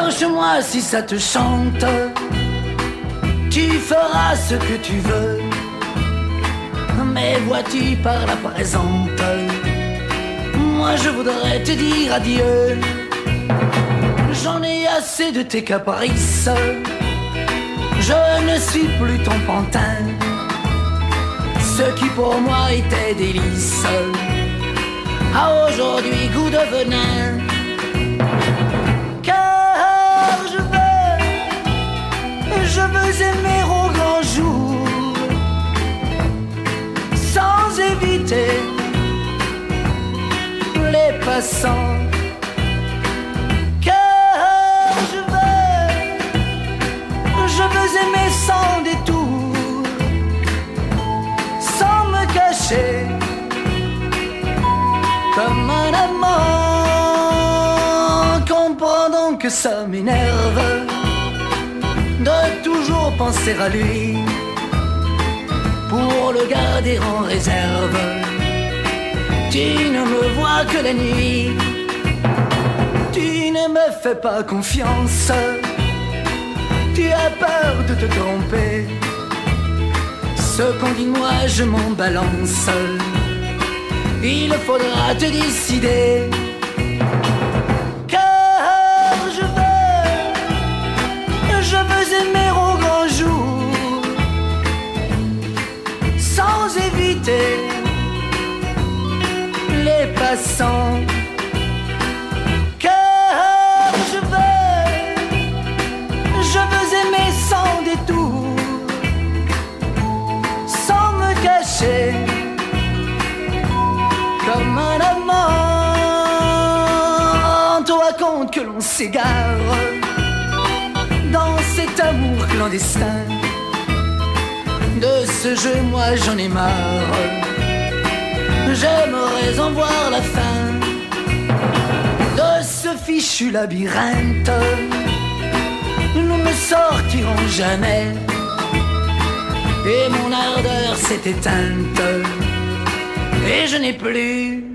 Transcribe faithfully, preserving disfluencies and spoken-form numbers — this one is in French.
Cherche-moi si ça te chante, tu feras ce que tu veux. Mais vois-tu par la présente, moi je voudrais te dire adieu. J'en ai assez de tes caprices, je ne suis plus ton pantin. Ce qui pour moi était délice a aujourd'hui goût de venin. Car je veux, je veux aimer au grand jour, sans éviter les passants. Car je veux, je veux aimer sans détour, sans me cacher comme un amant. Comprends donc que ça m'énerve de toujours penser à lui, pour le garder en réserve. Tu ne me vois que la nuit, tu ne me fais pas confiance, tu as peur de te tromper. Ce qu'on dit de moi je m'en balance, il faudra te décider. Car je veux, je veux aimer au grand jour, sans éviter les passants. Car je veux, je veux aimer sans détour, sans me cacher comme un amant. Toi compte que l'on s'égare dans cet amour clandestin. De ce jeu moi j'en ai marre, j'aimerais en voir la fin de ce fichu labyrinthe. Nous ne sortirons jamais et mon ardeur s'est éteinte et je n'ai plus